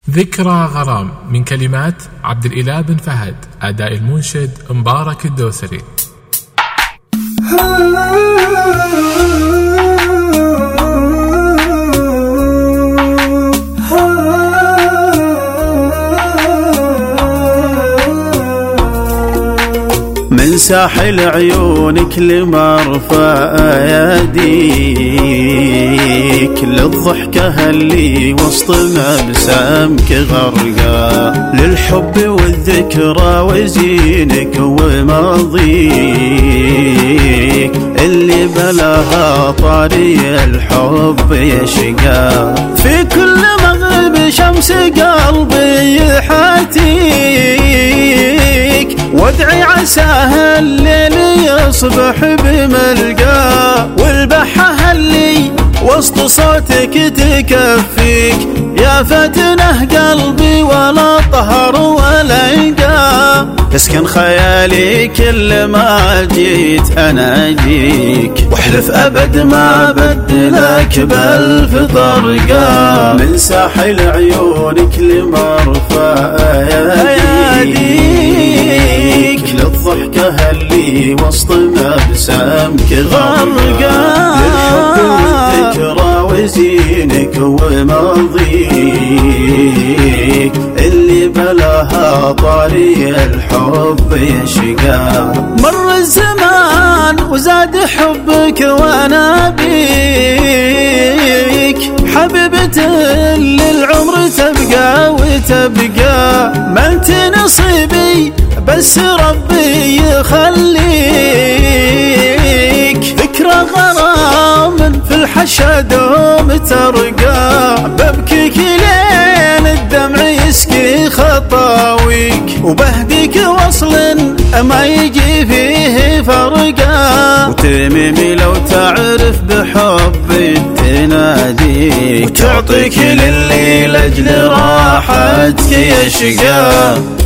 ذكرى غرام من كلمات عبد الإله بن فهد، أداء المنشد مبارك الدوسري. من ساحل عيونك لمرفأ يديك، للضحكة اللي وسط مبسمك غرقا، للحب والذكرى وزينك وماضيك اللي بلاها طاري الحب يشقى. في كل مغرب شمس قلبي يحاتيك، وادعي عساها الليل يصبح بملقاه، والبحة اللي وسط صوتك تكفيك. يا فتنه قلبي ولا طهر ولا ينقى، تسكن خيالي كل ما جيت اناجيك، واحلف ابد ما بدلك بألف طرقا. من ساحل عيونك لمرفأ يديك، للضحكة اللي وسط مبسمك غرقا، للحب والذكرى وزينك وماضيك اللي بلاها طاري الحب يشقى. مر الزمان وزاد حبك وانا بيك، حبيبة للعمر تبقى وتبقى. ما انت نصيبي بس ربي يخليك، ذكرى غرام في الحشا دوم ترقى. ببكيك لين الدمع يسكي خطاويك، وبهديك وصل ما يجي فيه فرقا. وتميمي لو تعرف بحبي تناديك، وتعطيك للي لأجل راحتك يشقى.